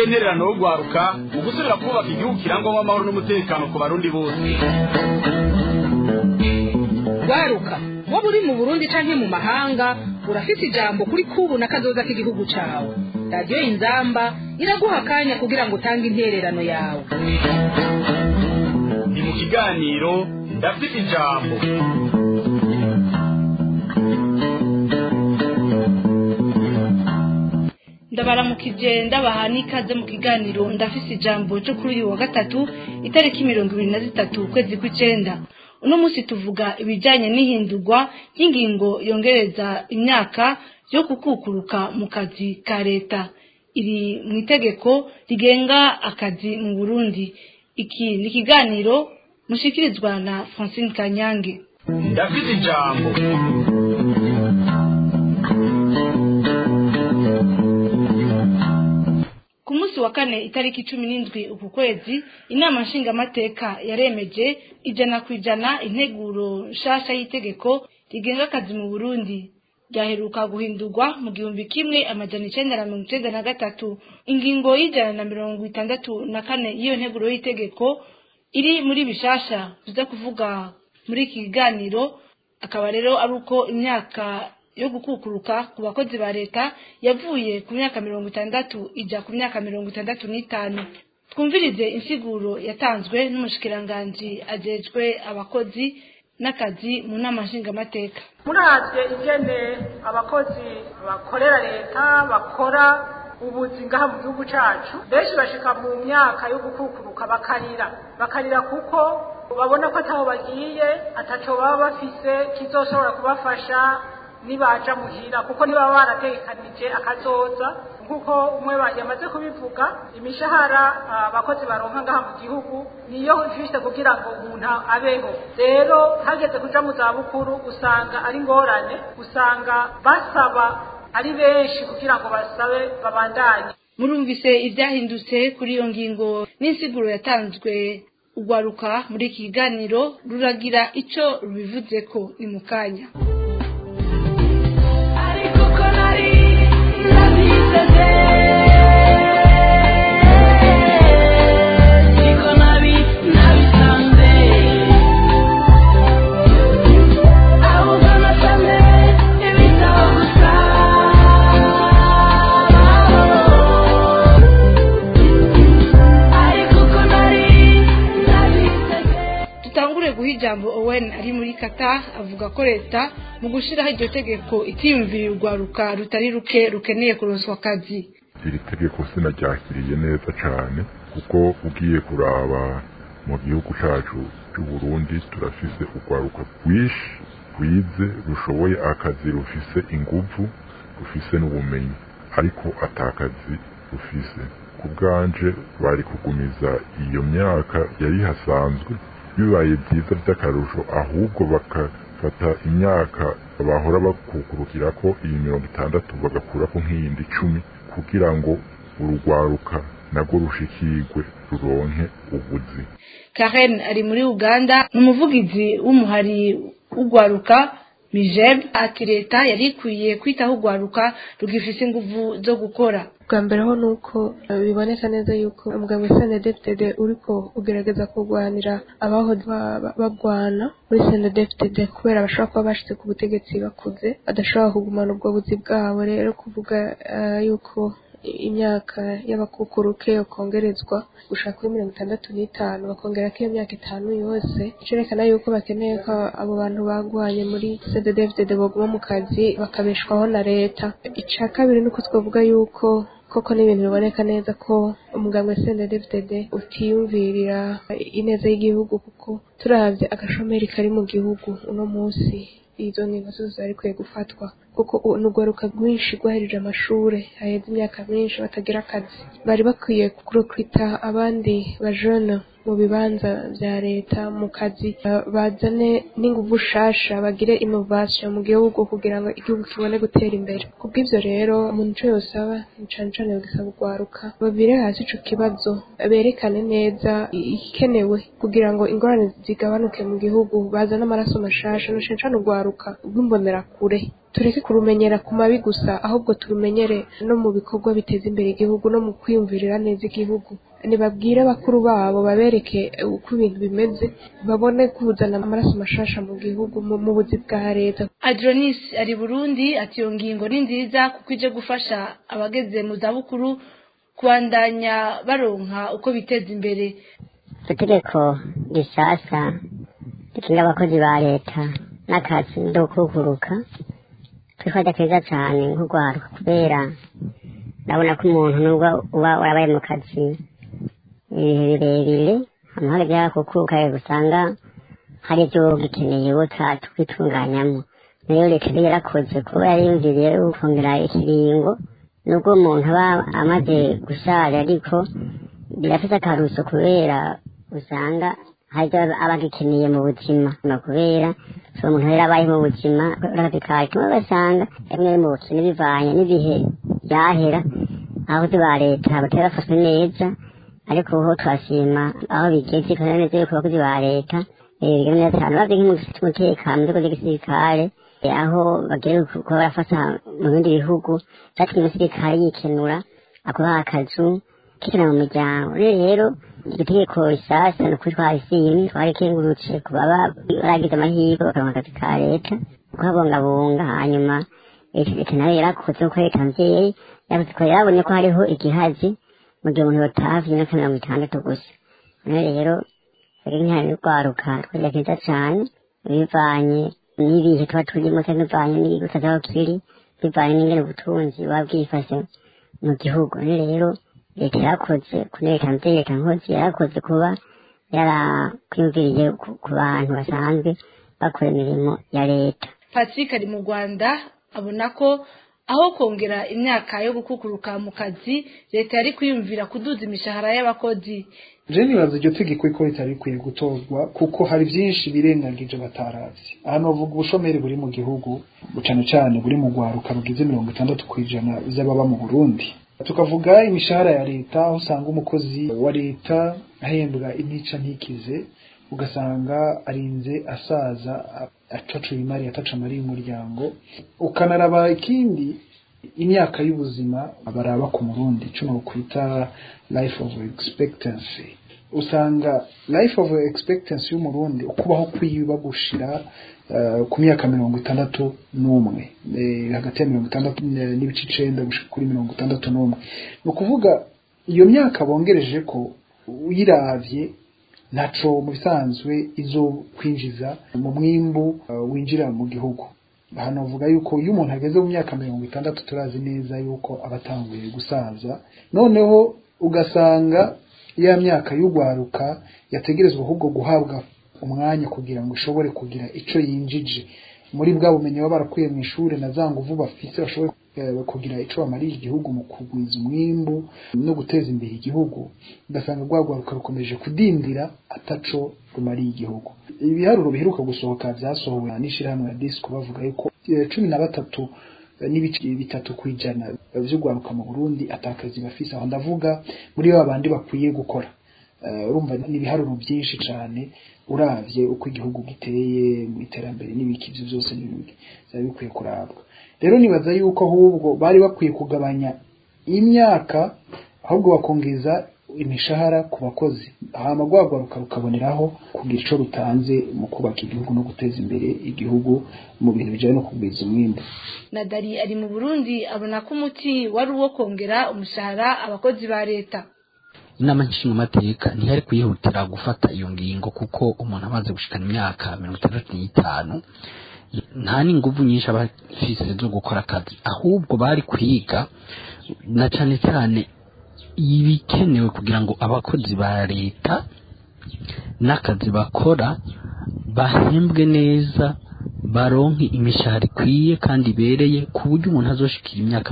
niyo ntererano yo gwaruka mu gusubira kubaka igihugu kirangwamo amahoro n'umutekano ku barundi bose. Gwaruka waba uri mu Burundi canke mu mahanga urafite ijambo kuri kubu na kazoza k'igihugu cawe. Radio Inzamba iraguha akanya kugira ngo utange intererano yawe. Ni mu kiganiro ndafite ijambo. Ndabaramukije ndabaha n'ikaze mu kiganiro ndafise ijambo cyo kuri uyu wa gatatu itariki 23 ukwezi kw'icenda. Uno munsi tuvuga ibijanye n'ihindurwa y'ingingo yongereza imyaka yo kukukuruka mu kazi ka leta. Iri mu itegeko rigenga akazi mu Burundi. Iki ni ikiganiro mushikirizwa na Francine Kanyange. Ndafite ijambo. Ku munsi wa kane itariki 17 uku kwezi inama nshingamateka yaremeje 100% integuro nshasha y'itegeko rigenga akazi mu Burundi. Ryaheruka guhindurwa mu 1993. Ingingo y'164 y'iyo nteguro y'itegeko iri muri bishasha tuza kuvuga muri iki kiganiro, akaba rero ari uko imyaka yo gukukuruka ku bakozi ba leta yavuye ku myaka 60 ija ku myaka 65. Twumvirize insiguro yatanzwe n'umushikiranganje ajejwe abakozi n'akazi mu nama nshingamateka. Muravye ingene abakozi bakorera leta bakora ubuzi ngaha mu gihugu cacu, benshi bashika mu myaka yo gukukuruka bakarira kuko babona ko ataho bagiye, ataco baba bafise kizoshobora kubafasha nibaja muhira, kuko niba baratekanije akazoza. Nkuko umwe yamaze kubivuga, imishahara abakozi baronka ngaha mu gihugu niyo ifise kugira ngo umuntu abeho. Rero hageze kuja mu zabukuru usanga ari ngorane, usanga basaba ari benshi kugira ngo basabe babandanye. Murumvise ivyahindutse kuri iyo ngingo n'insiguro yatanzwe. Ugwaruka muri iki kiganiro ruragira ico rubivuzeko ni mukanya. Ijambo Owen ari muri Kata avuga ko leta mu gushiraho iryo tegeko itiyumvira urwaruka rutari rukeneye kuronswa akazi. Iri tegeko sinaryakiriye neza cyane kuko ugiye kuraba mu gihugu cacu cy'u Burundi turafise urwaruka rwishi rwize rushoboye akazi, rufise inguvu, rufise n'ubumenyi, ariko atakazi rufise. Ku bwanje bari kugumiza iyo myaka yari hasanzwe, bibaye byiza by'akarusho, ahubwo bakafata imyaka bahora bakukurukira ko iyi 60 bagakurako nk'iyindi 10 kugira ngo urugwaruka nagwo rushikirwe ruronke ubuzi. Karen ari muri Uganda, n'umuvugizi w'umuhari ugwaruka Mijeb, ati leta yari ikwiye kwitaho ugwaruka rugifise inguvu zo gukora. Bwa mbere ho nuko biboneka neza yuko umugabo CNDD-FDD uriko ugerageza kurwanira abaho bagwana muri CNDD-FDD kubera bashobora kuba bashitse ku butegetsi bakuze badashobora kugumana ubwo buzi bwabo. Rero kuvuga yuko imyaka y'abakukuruke yokongerezwa gushaka kuri 65 bakongera ko iyo myaka 5 yose, cerekana yuko bakeneye ko abo bantu bagwanye muri CNDD-FDD boguma mu kazi bakabeshwaho na leta. Ica kabiri nuko twavuga yuko koko n'ibintu biboneka neza ko umugambwe CNDD-FDD utiyumvirira ineza y'igihugu, kuko turavye agashomeri kari mu gihugu uno munsi izo ngingo zose zari kwiye gufatwa, kuko n'ugwaruka rwinshi rwahereje amashure haheze imyaka myinshi batagira akazi. Bari bakwiye kurokwita abandi bajana mu bibanza vya leta mu kazi, bazane n'inguvu shasha, bagire innovation mu gihugu kugira ngo igihugu kibone gutera imbere. Kubw'ivyo rero umuntu cyo yosaba cane yogisaba ugwaruka babire hasi ico kibazo, berekane neza ikenewe kugira ngo ingorane zigabanuke mu gihugu, bazana amaraso mashasha no cane ugwaruka rw'imbonera kure tureke kurumenyera ku mabi gusa ahubwo turumenyere no mu bikorwa biteza imbere igihugu no mu kwiyumvirira neza igihugu nibabwire bakuru babo babereke uko ibintu bimeze babone kuzana amaraso mashasha mu gihugu mu buzi bwa leta. Adronis ari Burundi ati iyo ngingo ni nziza kuko ije gufasha abageze mu zabukuru kubandanya baronka uko biteza imbere. Itegeko rishasha rikinga abakozi ba leta n'akazi ndo kuguruka twifata keza cyane nk'urwaruka kubera ndabona ko umuntu nubwo uba warabaye mu kazi ibihe birebire amahoro byakukuka usanga hari ibyo gikeneye ubutatu kwitunganyamo rero leta yarakoze kuba yariyumviriye gufungura ikiringo nubwo umuntu aba amaze gushaje ariko birafite akaruso kubera usanga hari ibyo aba agikeneye mu buzima kubera so umuntu rero abaye mu buzima radikali kimwe basanga rimwe mu bukene bivanye n'ibihe byahera aho ba leta batarafashwe neza ariko ubu twashima aho bigeze kandi neza yuko abakozi ba leta bigeze neza cyane bavye nk'umutekano mu nzego z'igisirikare aho bagiye kuba barafasha mu bindi bihugu cyatuma umusirikare yikenura akubaha akazu kikina mu muryango rero itegeko rishasha ni ukuri twarishimye twarikengurutse ku baba baragize amahirwe bakaronka akazi ka leta kuhabungabunga hanyuma leta nayo yarakoze uko leta mvyeyi yavuze ko yarabonye ko hariho igihazi mu gihe umuntu yotavye imyaka 60 gusa rero nk'ihari n'urwaruka twagira keza cane bivanye n'ibihe tuba turimo cyangwa bivanye n'igusa aho kiri bivanye n'ingene ubutunzi buba bwifashe mu gihugu rero leta yarakoze kuneka mvyeyi nkozi yarakoze kuba yarakwiyumviriye ku bantu basanzwe bakora imirimo ya leta. Patrick ari mu Rwanda abona ko aho kongera imyaka yo gukukuruka mu kazi leta yari kwiyumvira kuduza imishahara y'abakozi. Je nibaza iryo tegeko iko ritari kwiye gutozwa kuko hari byinshi birengagije bataravye. Hano uvuga ubushomeri buri mu gihugu bucane cyane buri mu Rwaruka rugize 60% by'ababa mu Burundi. Tukavuga imishahara ya leta aho usanga umukozi wa leta ahembwa intica ntikize ugasanga arinze asaza atacu imari ataca mari umuryango ukanaraba ikindi imyaka y'ubuzima abaraba ku Murundi cuno kwita life of expectancy usanga life of expectancy y'umurundi ukubaho kwiba gushira ku myaka 61 hagati ya 60 n'ibice 9 gushika kuri 61 no kuvuga iyo myaka bongereje ko uyiravye naco mu bisanzwe izo kwinjiza mu mwimbu winjira mu gihugu. Hano uvuga yuko iyo umuntu ageze mu myaka 60 turazi neza yuko abatanguye gusaza noneho ugasanga ya myaka y'ugwaruka yategerezwa ahubwo guhabwa umwanya kugira ngo ushobore kugira ico yinjije muri bwa bumenyi baba barakuye mu ishuri na za nguvu bafise bashobore kugira ico bamariye igihugu mu kugwiza umwimbu no guteza imbere igihugu ugasanga gwagwaruka rukomeje kudindira ataco rumariye igihugu. Ibiharuro biheruka gusohoka byasohowe n'ishirahamwe ya Disco bavuga yuko 13 n'ibice 3 kwijana by'ugwaruka mu Burundi atakazi bafise aho ndavuga muri babandi bakwiye gukora. Urumva n'ibiharuro byinshi cyane uravye uko igihugu giteye mu iterambere n'ibiki byo byose n'ibindi bikwiye kurabwa. Rero nibaza yuko ahubwo bari bakwiye kugabanya imyaka ahubwo bakongeza imishahara ku bakozi hama gwagwaruka rukaboneraho kugira ico rutanze mu kubaka igihugu no guteza imbere igihugu mu bintu bijanye no kugwiza umwimbu. Nadari ari mu Burundi abona ko umuti wari uwo kongera umushahara abakozi ba leta. Inama nshingamateka ntihari kwihutira gufata iyo ngingo kuko umuntu amaze gushikana imyaka 65 nta n'inguvu nyinshi abafise zo gukora akazi ahubwo bari kwiga na cyane cyane ibikenewe kugira ngo abakozi ba leta n'akazi bakora bahembwe neza baronke imishahara ikwiye kandi ibereye ku buryo umuntu azoshikira imyaka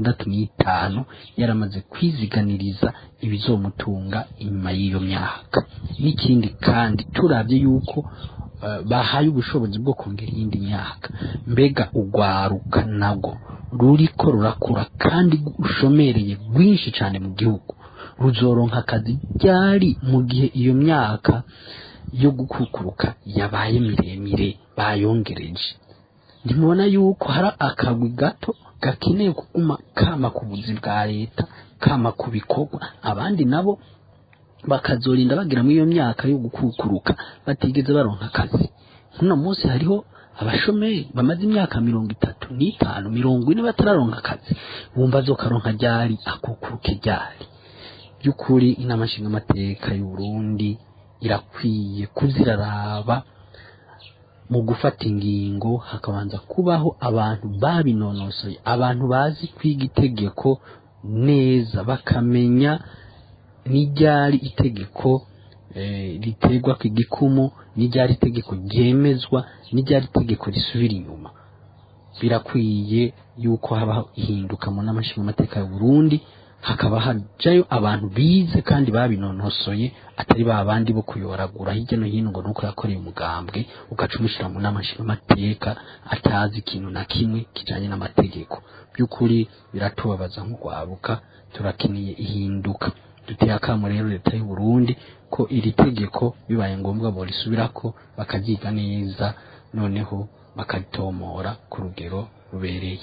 65 yaramaze kwiziganiriza ibizomutunga inyuma y'iyo myaka. N'ikindi kandi turavye yuko bahaye ubushobozi bwo kongera iyindi myaka mbega ugwaruka nago ruriko rurakura kandi ushomereye rwinshi cyane mu gihugu ruzoronka akazi ryari mu gihe iyo myaka yo gukukuruka yabaye miremire bayongereje. ntimubona yuko hari akagwi gato gakeneye kuguma kama ku buzi bwa leta kama ku bikorwa abandi nabo bakazorinda bagira muri iyo myaka yo gukukuruka batigeze baronka akazi hano munsi hariho abashomeri bamaze imyaka 35 40 batararonka akazi bumva zokaronka ryari akukuruke ryari byukuri inama nshinga amateka y'u Burundi irakwiye kuziraraba mu gufata ingingo hakabanza kubaho abantu babinonosoye abantu bazi kwiga itegeko neza bakamenya n'iryari itegeko riterwa ku gikumu n'iryari itegeko ryemezwa n'iryari itegeko risubira inyuma birakwiye yuko habaho ihinduka mu n'amashinga amateka y'u Burundi hakaba hajayo abantu bize kandi babinonosoye atari babandi bo kuyoragura hirya no hino ngo nuko yakoreye umugambwe ugacumushira mu n'amashinga amateka atazi ikintu na kimwe kijanye n'amategeko by'ukuri biratubabaza nk'ugwabuka turakiniye ihinduka duteye akamo rero leta y'u Burundi ko iri tegeko bibaye ngombwa bo risubirako bakagiga neza noneho bakaritomora ku rugero rubereye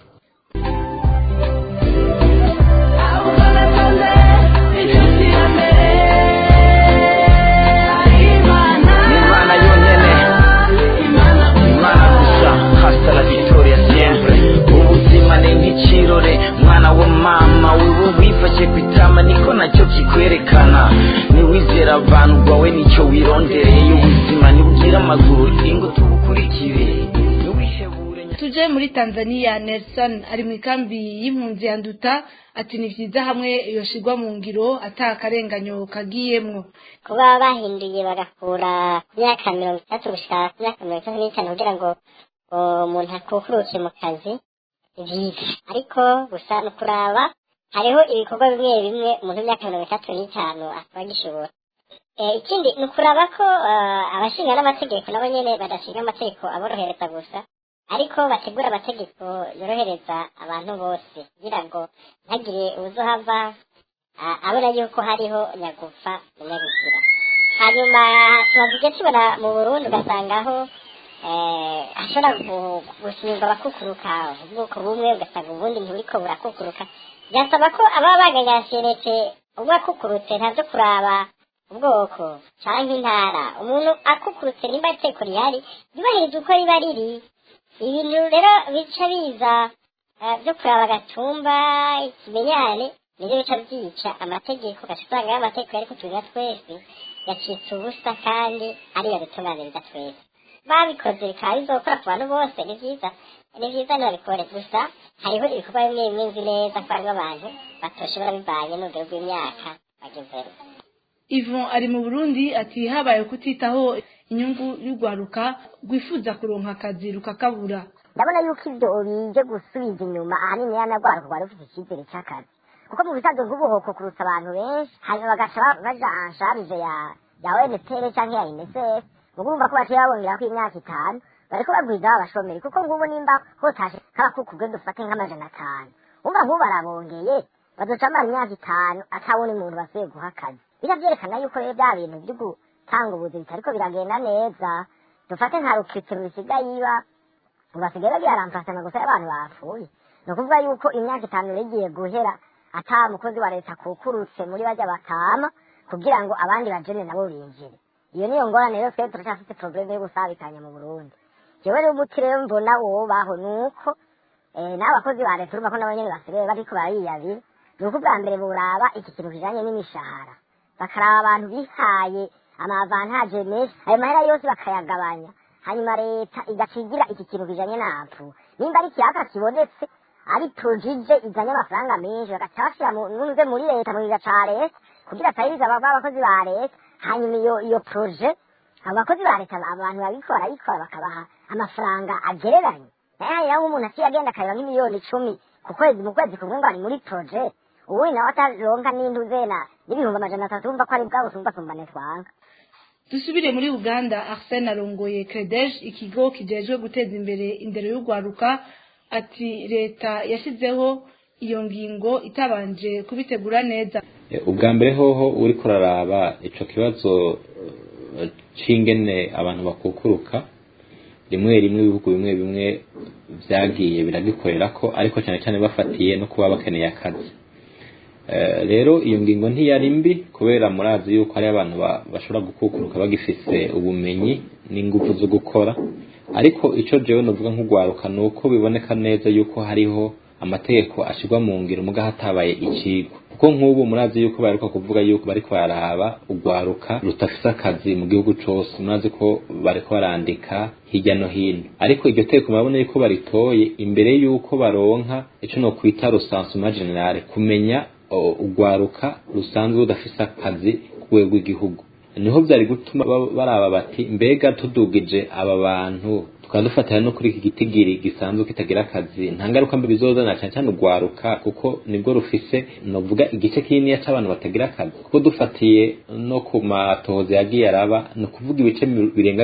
Imana yonyene Imana gusa hasta la victoria siempre ubuzima ni nk'ikirore mwana wa mama wewe wifashe kwitama niko nacyo kikwerekana niwizera abantu bwawe nicyo wirondereye ubuzima nibugira amaguru ingo tubukurikire tuje muri Tanzania. Nelson ari mu ikambi y'impunzi ya Nduta ati ni vyiza hamwe yoshirwa mu ngiro atakarenganyo kagiyemwo kuba bahinduye bagakura myaka 30 gushika myaka 35 kugira ngo umuntu akukuruke mu kazi vyiza ariko gusa no kuraba hariho ibikorwa bimwe bimwe umuntu myaka 35 atagishobora ikindi no kuraba ko abashinga n'amategeko nabo nyene badashinga amategeko aborohereza gusa ariko bategura amategeko yorohereza abantu bose kugira ngo ntagire uzohava abona yuko hariho nyagupfa nyabikira hanyuma tubavuge tubona mu Burundi ugasangaho ashobora gusinyirwa abakukuruka ubwoko bumwe ugasanga ubundi ntiburiko burakukuruka byasaba ko ababa baganyashiretse umwe akukurutse ntavyo kuraba ubwoko canke intara umuntu akukurutse nimba iteko rihari yubahiriza uko riba riri ibintu rero bica biza byo kuraba agatumba ikimenyane nibyo bica byica amategeko gasanga y'amategeko ariko tuza twese yacitse ubusa kandi ari yadutunganiriza twese babikoze bikaba bizokora ku bantu bose ni vyiza ntibabikore gusa hariho ibikorwa bimwe bimwe nzi neza ko hariho abantu batoshobora bivanye n'urugero rw'imyaka bagezemo. Yvon ari mu Burundi ati habaye kutitaho inyungu y'ugwaruka gwifuza kuronka akazi rukakabura. Ndabona yuko ibyo bije gusubiza inyuma ahanini yanagwaruka rwari rufite icyizere cy'akazi kuko mu bisanzwe nk'ubuhoko kurutsa abantu benshi hanyuma bagaca baja ansharije ya ONPR cyangwa ya UNICEF mugumva ko baciye babongera ko imyaka 5 bariko bagwiza abashomeri kuko ngubu nimba hotashe kabakukubwe dufate nk'amajana 5 umva nkubu barabongeye bazocamara imyaka 5 atabona umuntu basuye guha akazi biravyerekana yuko rero bya bintu byo gutanga ubuzi bitariko biragenda neza dufate nka rukitiro bisigaye iba ubasigaye byaramfasana gusa abantu bapfuye no kuvuga yuko imyaka 5 rigiye guhera ata mukozi wa leta kukurutse muri bajya batama kugira ngo abandi bajene nabo binjire iyo niyo ngorane rero twe turashafite problème yo gusabikanya mu Burundi jewe rero umutire mbona wo baho nuko n'abakozi ba leta urumva ko n'abanyene basigaye bariko bariyabira nuko bwa mbere buraba iki kintu kijanye n'imishahara bakaraba abantu bihaye amavantage menshi ayo mahera yose bakayagabanya hanyuma leta igacigira iki kintu kijanye n'apfu nimba ari kiyaka kibonetse ari projije izanye amafaranga menshi bagacashira munze muri leta mu gacare kugira atayiriza abakozi ba leta hanyuma iyo projet abakozi ba leta abantu babikora bakabaha amafaranga agereranye nayo umuntu akiyagenda akayira nk'imiliyoni 10 ku kwezi mu kwezi kumwe ngo ari muri projet ubu nawe ataronka n'induzena n'ibihumbi 300 umva ko ari bwabo sumbasumbane twanga. Dusubire muri Uganda. Arsene arongoye Credej ikigo kijejwe guteza imbere indero y'ugwaruka ati leta yashizeho iyo ngingo itabanje kubitegura neza. Ubwa mbere hoho uri kuraraba ico kibazo cingene abantu bakukuruka rimwe rimwe ibihugu bimwe bimwe vyagiye biragikorera ko ariko cyane cyane bafatiye no kuba bakeneye akazi. Rero iyo ngingo ntiyari mbi kubera murazi yuko hari abantu bashobora gukukuruka bagifise ubumenyi n'ingufu zo gukora, ariko ico jewe novuga nk'ugwaruka nuko biboneka neza yuko hariho amategeko ashirwa mu ngiro muga hatabaye ikigwa, kuko nk'ubu murazi yuko baheruka kuvuga yuko bariko bararaba ugwaruka rutafise akazi mu gihugu cose, murazi ko bariko barandika hirya no hino, ariko iryo tegeko murabona yuko baritoye imbere yuko baronka ico no kwita recensement general, kumenya ugwaruka rusanzwe udafise akazi ku rwego rw'igihugu. Niho vyari gutuma baraba bati mbega tudugije aba bantu tukadufatira no kuri iki gitigiri gisanzwe kitagira akazi nta ngaruka mbi bizozana cyane cyane ugwaruka, kuko nibwo rufise novuga igice kinini cy'abantu batagira akazi, kuko dufatiye no ku matohoza yagiye araba no kuvuga ibice birenga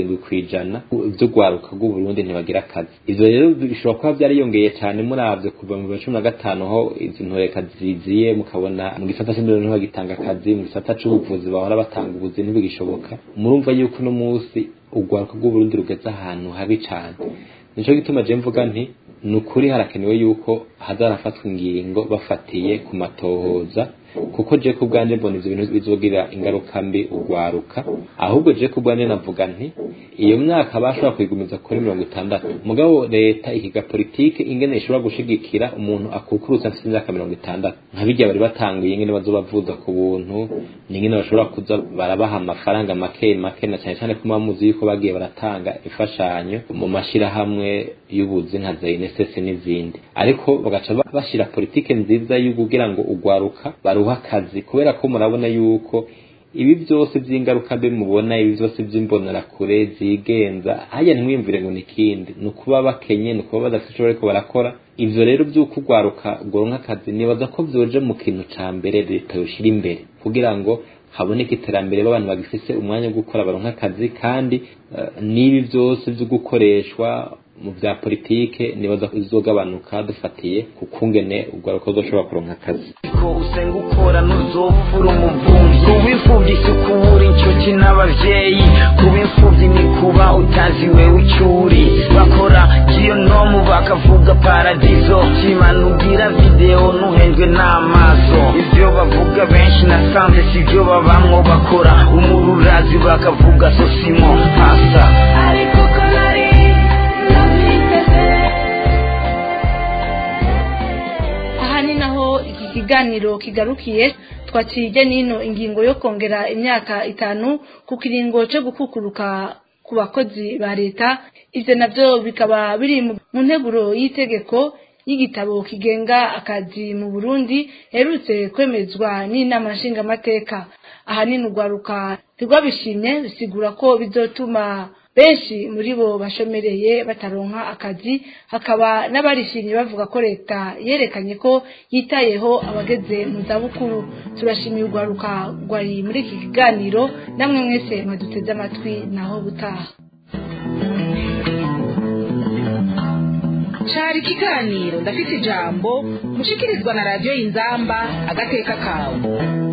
70% by'ugwaruka rw'u Burundi ntibagira akazi. Ivyo rero bishobora kuba byariyongeye cyane muravye kuva mu 2015 ho izi ntoreka ziziye mukabona mu gisata cy'indero niho bagitanga akazi, mu gisata c'ubuvuzi bahora batanga ubuzi ntibigishoboka. Murumva yuko no munsi ugwaruka rw'u Burundi rugeze ahantu habi cyane. Nico gituma je mvuga nti nukuri harakenewe yuko hazarafatwa ingingo bafatiye ku matohoza, kuko je ku bwanje mbona ivyo bintu bizogira ingaruka mbi ugwaruka. Ahubwo je ku bwanje navuga nti iyo myaka bashobora kwigumiza kuri 60, mugabo leta ihiga politike ingene ishobora gushigikira umuntu akukurutsa afite imyaka 60 nkabijya bari batanguye ingene bazobavuza ku buntu, n'ingene bashobora kuza barabaha amafaranga make make, na cyane cyane kuma muzi yuko bagiye baratanga ifashanyo mu mashira hamwe y'ubuzi nka ZNSS n'izindi, ariko bagaca bashira politike nziza y'ukugira ngo ugwaruka baruha akazi, kubera ko murabona yuko ibi byose by'ingaruka mbe mubona, ibi byose by'imbonera kure zigenza haya ntimwimvire ngo nikindi nukuba bakenye, nukuba badafite ariko barakora. Ivyo rero by'uko ugwaruka goronka akazi nibaza ko byoje mu kintu ca mbere leta yoshira imbere kugira ngo haboneka iterambere b'abantu bagifise umwanya wo gukora baronka akazi, kandi n'ibi byose byo gukoreshwa mu bya politike nibaza ko izogabanuka dufatiye ku kungene ugwaruka uzoshobora kuronka akazi. Ko usenga ukora ntuzofura umuvumbi, kubimfuvyi kubura inshuti n'abavyeyi, kubimfuvyi ni kuba utazi wewe icuri, bakora kiyonomu bakavuga paradizo, kimanugira video nuhendwe n'amaso, ivyo bavuga benshi nasanze sivyo babamwo bakora, umururazi bakavuga sosimo hasa ariko konari naho iki kiganiro kigarukiye. Twakije nino ingingo yo kongera imyaka 5 ku kiringo cyo gukukuruka ku bakozi ba leta. Ivyo navyo bikaba biri mu nteguro y'itegeko y'igitabo kigenga akazi mu Burundi herutse kwemezwa n'inama nshingamateka. Ahanini ugwaruka rwabishimye bisigura ko bizotuma benshi muri bo bashomereye bataronka akazi, hakaba n'abarishimye bavuga ko leta yerekanye ko yitayeho abageze mu zabukuru. Turashimiye ugwaruka rwari muri iki kiganiro, namwe mwese mwaduteze amatwi, naho butaha. Cari ikiganiro ndafite ijambo mushikirizwa na Radio Inzamba agateka kawe.